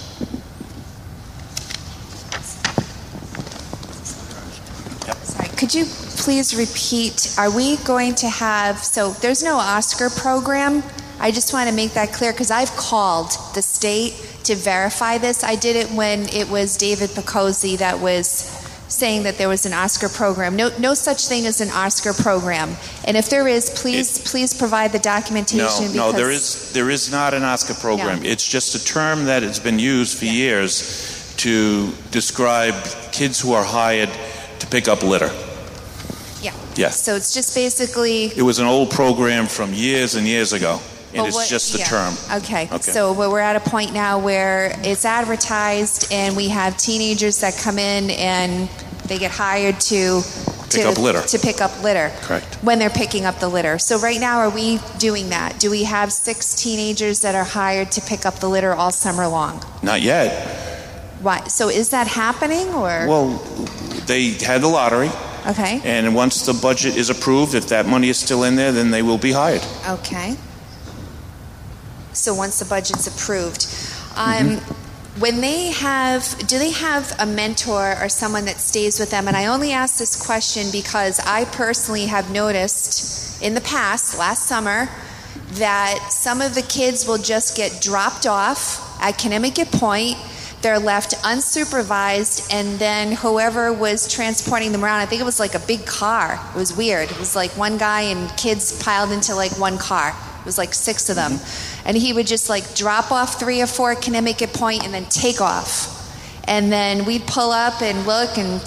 Speaker 5: Sorry, could you please repeat, are we going to have, so there's no Oscar program? I just want to make that clear because I've called the state to verify this. I did it when it was David Picozzi that was saying that there was an Oscar program. No such thing as an Oscar program. And if there is, please provide the documentation.
Speaker 2: No, there is not an Oscar program. No. It's just a term that has been used for years to describe kids who are hired to pick up litter.
Speaker 5: Yeah.
Speaker 2: Yeah.
Speaker 5: So it's just basically.
Speaker 2: It was an old program from years and years ago. And it's just a term.
Speaker 5: Okay. So we're at a point now where it's advertised and we have teenagers that come in and they get hired to
Speaker 2: pick up litter.
Speaker 5: To pick up litter.
Speaker 2: Correct.
Speaker 5: When they're picking up the litter. So right now, are we doing that? Do we have 6 teenagers that are hired to pick up the litter all summer long?
Speaker 2: Not yet.
Speaker 5: Why? So is that happening or?
Speaker 2: Well, they had the lottery.
Speaker 5: Okay.
Speaker 2: And once the budget is approved, if that money is still in there, then they will be hired.
Speaker 5: Okay. So once the budget's approved. when they do they have a mentor or someone that stays with them? And I only ask this question because I personally have noticed in the past, last summer, that some of the kids will just get dropped off at Connecticut Point. They're left unsupervised, and then whoever was transporting them around, I think it was like a big car. It was weird. It was like one guy and kids piled into like one car. It was like 6 of them. And he would just like drop off 3 or 4 at Connecticut Point and then take off. And then we'd pull up and look, and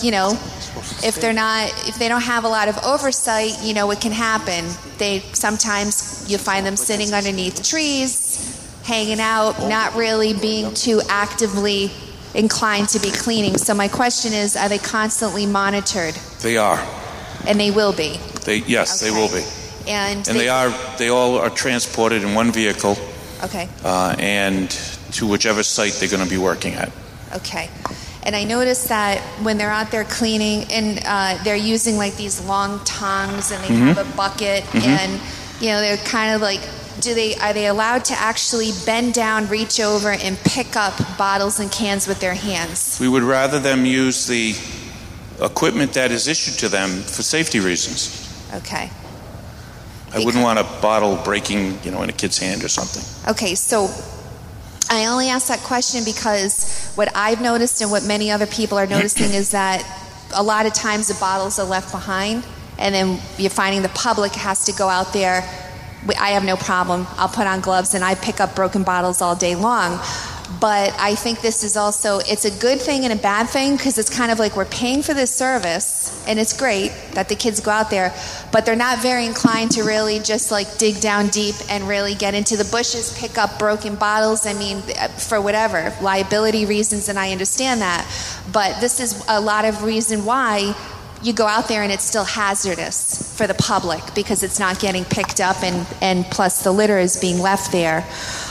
Speaker 5: if they don't have a lot of oversight, it can happen. Sometimes you find them sitting underneath trees, hanging out, not really being too actively inclined to be cleaning. So my question is, are they constantly monitored?
Speaker 2: They are.
Speaker 5: And they will be?
Speaker 2: Yes, okay. They will be.
Speaker 5: And
Speaker 2: they all are transported in one vehicle.
Speaker 5: Okay.
Speaker 2: And to whichever site they're going to be working at.
Speaker 5: Okay. And I noticed that when they're out there cleaning, and they're using like these long tongs, and they have a bucket, and they're kind of like, are they allowed to actually bend down, reach over, and pick up bottles and cans with their hands? We
Speaker 2: would rather them use the equipment that is issued to them for safety reasons.
Speaker 5: Okay.
Speaker 2: I wouldn't want a bottle breaking, in a kid's hand or something.
Speaker 5: Okay, so I only asked that question because what I've noticed and what many other people are noticing is that a lot of times the bottles are left behind, and then you're finding the public has to go out there. I have no problem. I'll put on gloves and I pick up broken bottles all day long. But I think this is also, it's a good thing and a bad thing, because it's kind of like we're paying for this service, and it's great that the kids go out there, but they're not very inclined to really just like dig down deep and really get into the bushes, pick up broken bottles. I mean, for whatever, liability reasons, and I understand that. But this is a lot of reason why you go out there and it's still hazardous for the public, because it's not getting picked up, and plus the litter is being left there.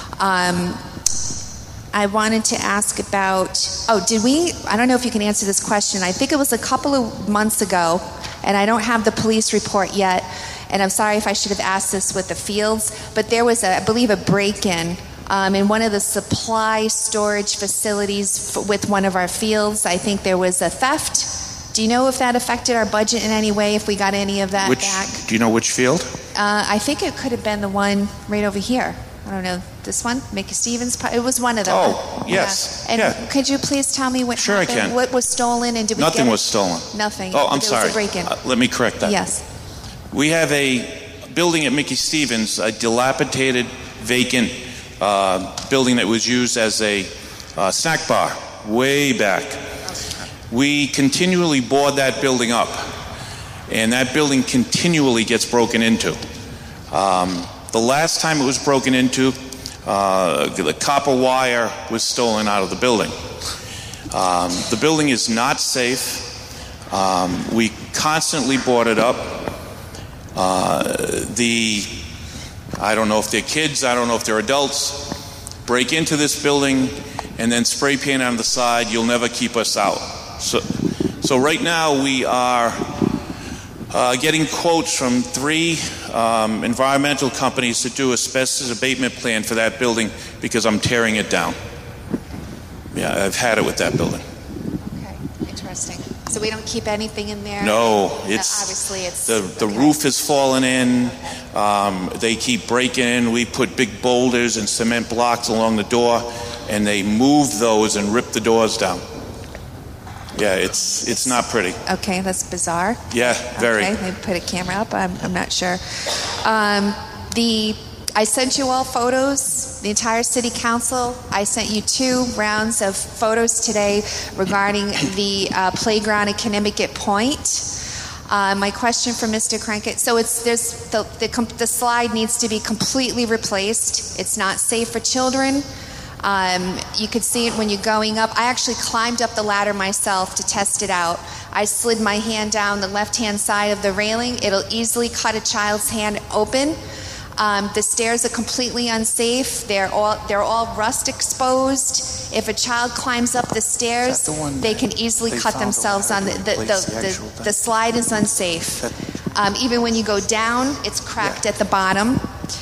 Speaker 5: I wanted to ask about, I don't know if you can answer this question. I think it was a couple of months ago, and I don't have the police report yet, and I'm sorry if I should have asked this with the fields, but there was, I believe, a break-in in one of the supply storage facilities with one of our fields. I think there was a theft. Do you know if that affected our budget in any way, if we got any of that back?
Speaker 2: Do you know which field?
Speaker 5: I think it could have been the one right over here. I don't know, this one, Mickey Stevens. It was one of them.
Speaker 2: Oh, yes.
Speaker 5: Yeah. And could you please tell me what happened?
Speaker 2: Sure, I can.
Speaker 5: What was stolen, and did we
Speaker 2: Nothing
Speaker 5: get it?
Speaker 2: was stolen.
Speaker 5: Nothing.
Speaker 2: Oh, I'm sorry.
Speaker 5: It was a break-in.
Speaker 2: Let me correct that.
Speaker 5: Yes.
Speaker 2: We have a building at Mickey Stevens, a dilapidated, vacant building that was used as a snack bar way back. We continually board that building up, and that building continually gets broken into. The last time it was broken into, the copper wire was stolen out of the building. The building is not safe. We constantly board it up. I don't know if they're kids, I don't know if they're adults, break into this building and then spray paint on the side. You'll never keep us out. So right now we are getting quotes from 3 environmental companies to do asbestos abatement plan for that building, because I'm tearing it down. Yeah, I've had it with that building.
Speaker 5: Okay, interesting. So we don't keep anything in there?
Speaker 2: No,
Speaker 5: obviously it's
Speaker 2: the roof has fallen in. They keep breaking in. We put big boulders and cement blocks along the door, and they move those and rip the doors down. Yeah, it's not pretty.
Speaker 5: Okay, that's bizarre.
Speaker 2: Yeah, very.
Speaker 5: Okay, maybe put a camera up. I'm not sure. I sent you all photos, the entire city council. I sent you 2 rounds of photos today regarding the playground at Connecticut Point. My question for Mr. Crankett, so the slide needs to be completely replaced. It's not safe for children. You could see it when you're going up. I actually climbed up the ladder myself to test it out. I slid my hand down the left-hand side of the railing. It'll easily cut a child's hand open. The stairs are completely unsafe. They're all rust exposed. If a child climbs up the stairs, they can easily cut themselves on the slide is unsafe. Even when you go down, it's cracked at the bottom.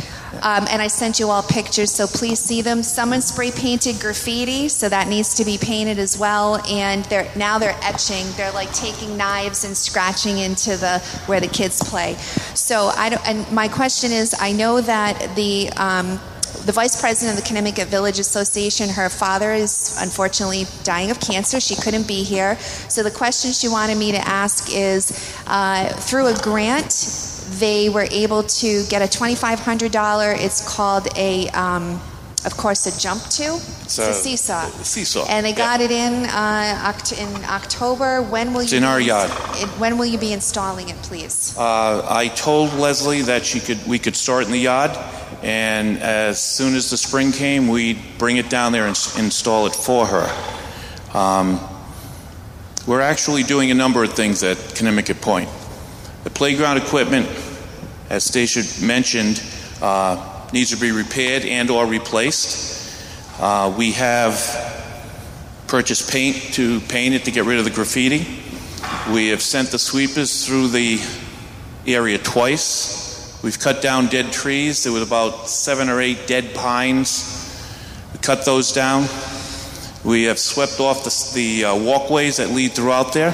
Speaker 5: and I sent you all pictures, so please see them. Someone spray painted graffiti, so that needs to be painted as well. And they're etching. They're like taking knives and scratching into where the kids play. So and my question is, I know that the vice president of the Connecticut Village Association, her father is unfortunately dying of cancer. She couldn't be here. So the question she wanted me to ask is, through a grant, they were able to get a $2,500. It's called of course, a jump to. It's a seesaw.
Speaker 2: Seesaw.
Speaker 5: And they got it in October. When will
Speaker 2: it's in our yard.
Speaker 5: When will you be installing it, please?
Speaker 2: I told Leslie that we could start in the yard, and as soon as the spring came, we'd bring it down there and install it for her. We're actually doing a number of things at Connecticut Point. The playground equipment, as Stacia mentioned, needs to be repaired and or replaced. We have purchased paint to paint it to get rid of the graffiti. We have sent the sweepers through the area twice. We've cut down dead trees. There was about 7 or 8 dead pines. We cut those down. We have swept off the walkways that lead throughout there.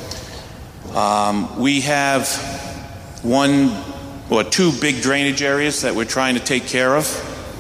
Speaker 2: We have 1 or 2 big drainage areas that we're trying to take care of.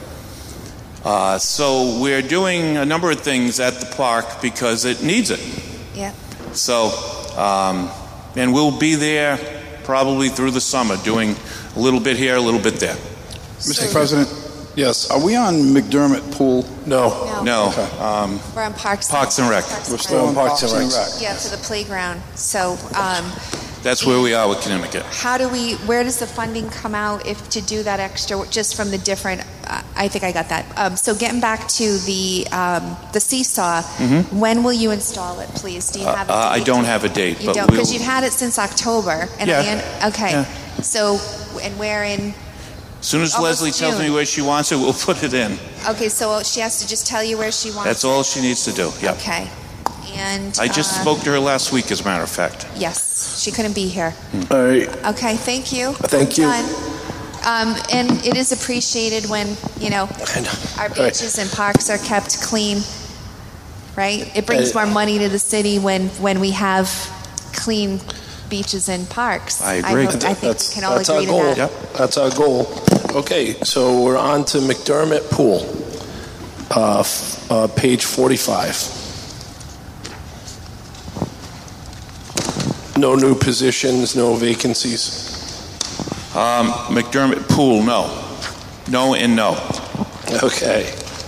Speaker 2: So we're doing a number of things at the park because it needs it.
Speaker 5: Yeah.
Speaker 2: So, and we'll be there probably through the summer doing a little bit here, a little bit there.
Speaker 7: Mr. President? Yes. Are we on McDermott Pool?
Speaker 2: No.
Speaker 7: Okay.
Speaker 5: We're on Parks
Speaker 2: and Rec.
Speaker 7: We're still on Parks and Rec.
Speaker 5: Yeah, to the playground. So
Speaker 2: that's where we are with Connecticut.
Speaker 5: Where does the funding come out if to do that extra, just from the different, I think I got that. So getting back to the seesaw, when will you install it, please? Do you have a date?
Speaker 2: I don't have a date.
Speaker 5: You don't, because you've had it since October. And okay.
Speaker 2: Yeah.
Speaker 5: So, and where in?
Speaker 2: As soon as Leslie tells me where she wants it, we'll put it in.
Speaker 5: Okay, so she has to just tell you where she wants it?
Speaker 2: That's all she needs to do, yep.
Speaker 5: Okay. And
Speaker 2: I just spoke to her last week, as a matter of fact.
Speaker 5: Yes, she couldn't be here.
Speaker 4: All right.
Speaker 5: Okay, thank you.
Speaker 4: Thank you.
Speaker 5: And it is appreciated when, our beaches and parks are kept clean, right? It brings more money to the city when we have clean beaches and parks.
Speaker 2: I agree.
Speaker 5: I think we can all agree to that.
Speaker 4: Yep. That's our goal. Okay, so we're on to McDermott Pool, page 45. No new positions, no vacancies.
Speaker 2: McDermott Pool, no. No and no.
Speaker 4: Okay.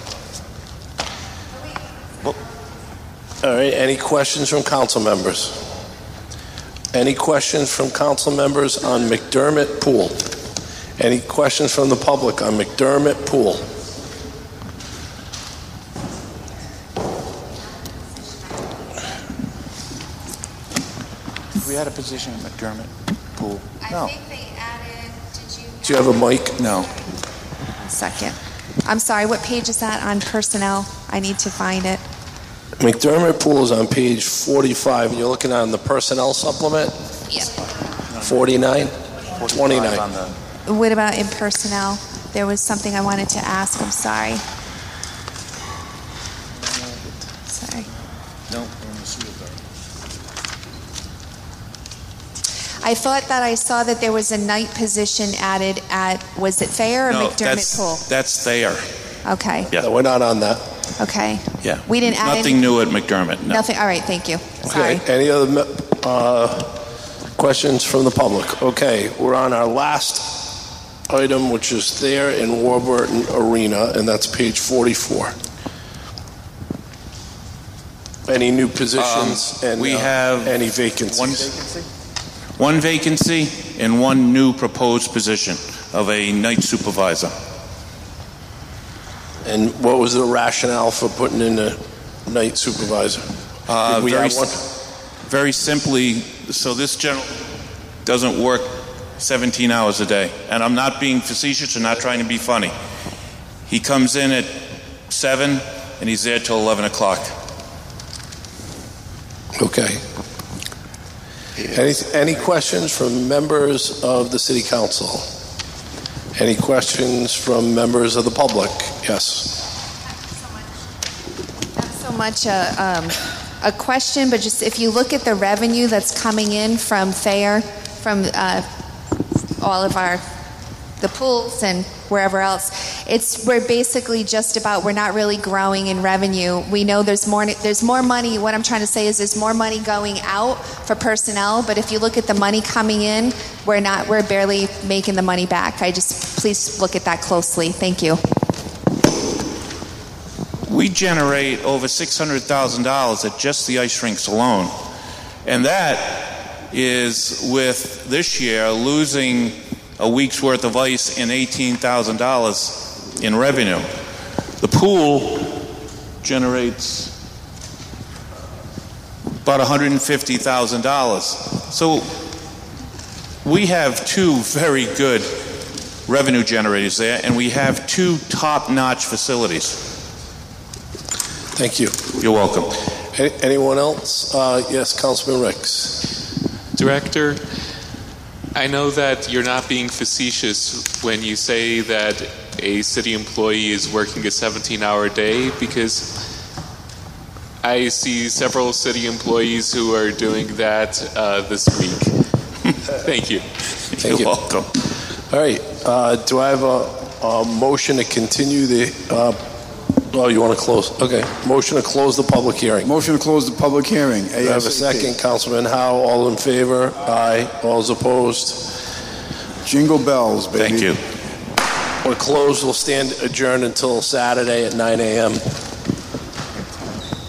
Speaker 4: All right, any questions from council members? Any questions from council members on McDermott Pool? Any questions from the public on McDermott Pool?
Speaker 2: We had a position at McDermott Pool.
Speaker 5: I think they added,
Speaker 4: Do you have a mic?
Speaker 2: No.
Speaker 5: 1 second. I'm sorry, what page is that on personnel? I need to find it.
Speaker 4: McDermott Pool is on page 45, and you're looking on the personnel supplement?
Speaker 5: Yeah.
Speaker 4: 49? 29.
Speaker 5: What about in personnel? There was something I wanted to ask. I'm sorry. Sorry.
Speaker 2: No.
Speaker 5: I thought that I saw that there was a night position added at, was it Thayer or McDermott Pool?
Speaker 2: That's Thayer.
Speaker 5: Okay.
Speaker 2: Yeah.
Speaker 4: No, we're not on that.
Speaker 5: Okay.
Speaker 2: Yeah.
Speaker 5: We didn't add
Speaker 2: Nothing new at McDermott. No.
Speaker 5: Nothing. All right. Thank you. Sorry.
Speaker 4: Okay. Any other questions from the public? Okay. We're on our last item, which is Thayer in Warburton Arena, and that's page 44. Any new positions and
Speaker 2: we have
Speaker 4: any vacancies?
Speaker 2: One vacancy and one new proposed position of a night supervisor.
Speaker 4: And what was the rationale for putting in a night supervisor? Did we have one?
Speaker 2: Very simply, so this gentleman doesn't work 17 hours a day. And I'm not being facetious or not trying to be funny. He comes in at 7 and he's there till 11 o'clock.
Speaker 4: Okay. Any questions from members of the City Council? Any questions from members of the public? Yes.
Speaker 5: Not so much a question, but just if you look at the revenue that's coming in from FAIR, from all of the pools and wherever else, we're basically just about, we're not really growing in revenue. We know there's more money. What I'm trying to say is there's more money going out for personnel, but if you look at the money coming in, we're barely making the money back. Please look at that closely. Thank you.
Speaker 2: We generate over $600,000 at just the ice rinks alone. And that is with this year losing a week's worth of ice and $18,000 in revenue. The pool generates about $150,000. So we have two very good revenue generators there, and we have two top-notch facilities.
Speaker 4: Thank you.
Speaker 2: You're welcome.
Speaker 4: Anyone else? Yes, Councilman Ricks.
Speaker 12: Director, I know that you're not being facetious when you say that a city employee is working a 17-hour day, because I see several city employees who are doing that this week. Thank you.
Speaker 4: You're welcome. All right. Do I have a motion to continue the... Oh, you want to close? Okay. Motion to close the public hearing.
Speaker 7: Motion to close the public hearing.
Speaker 4: Do I have a second? Councilman Howe, all in favor? Aye. All is opposed?
Speaker 7: Jingle bells, baby.
Speaker 2: Thank you.
Speaker 4: We're closed. We'll stand adjourned until Saturday at 9 a.m.